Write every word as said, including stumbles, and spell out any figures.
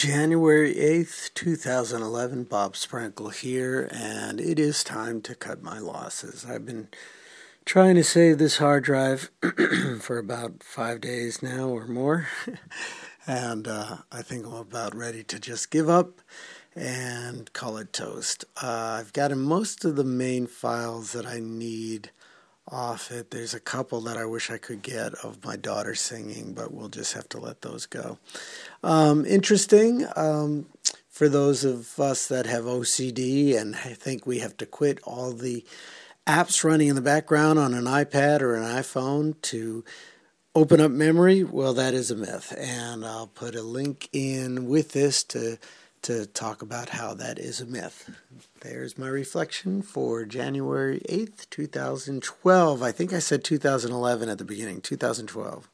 January eighth, two thousand eleven, Bob Sprankle here, and it is time to cut my losses. I've been trying to save this hard drive for about five days now or more, and uh, I think I'm about ready to just give up and call it toast. Uh, I've gotten most of the main files that I need off it. There's a couple that I wish I could get of my daughter singing, but we'll just have to let those go. Um, interesting um, for those of us that have O C D and I think we have to quit all the apps running in the background on an iPad or an iPhone to open up memory. Well, that is a myth, and I'll put a link in with this to to talk about how that is a myth. There's my reflection for January eighth, two thousand twelve. I think I said two thousand eleven at the beginning, two thousand twelve.